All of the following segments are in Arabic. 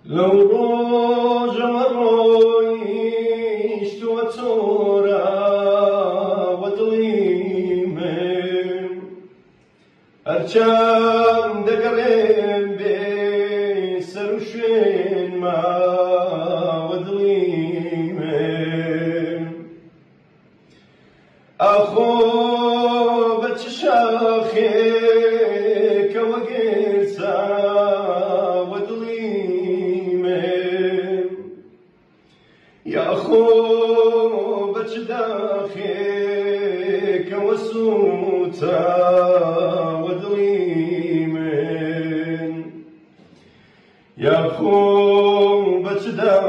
لو ڕۆژەوە ڕۆیشتووە تۆرە وە دڵی من هەرچەند دەگەڕێم بێ سەر و شوێن ماوە دڵی من ئاخۆ بە چ شاخێکەوە گێرسا وە دڵی من یاخۆ بە چ داخێکەوە سووتە وە دڵی من یاخۆ بە چ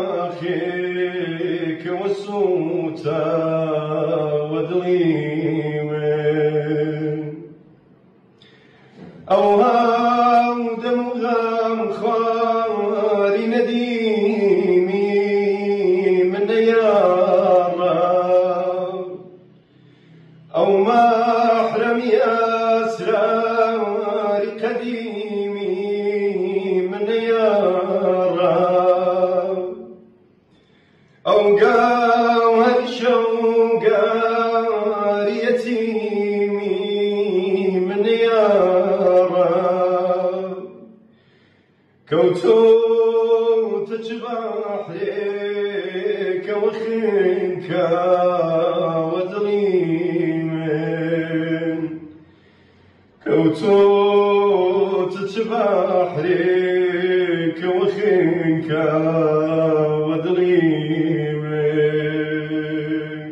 داخێکەوە سووتە وە دڵی من ئەو هاو دەم و غەمخواری نەدیمی من نەیاڕە ئەو مەحرەمی ئەسراری قەدیمی من نەیاڕە ئەو گاوهەری شەوگاری یەتیمی من نەیاڕە کەوتۆتە چ بەحرێکەوە خنکە وە دڵی من کەوتۆتە چ بەحرێکەوە خنکە وە دڵی من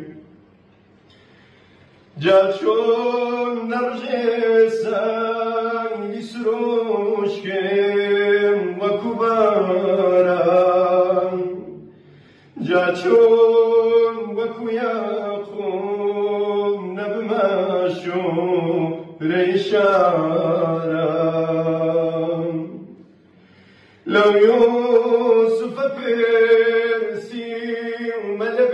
جا چۆن نەڕژێ سەنگی سرۆشکێم وەکو باران جا چۆن وەکو یاقۆم نەبمە شۆرەی شاران لەو یوسوفە پرسیمە لە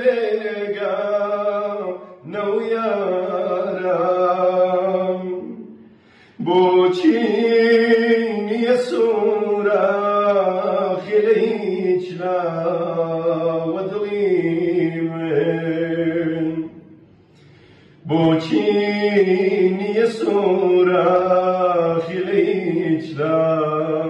بێگانە و یاران بۆچی نییە سووڕاخی لە هیچ لاوە دڵی من بۆچی نییە سووڕاخی لە هیچ لاوە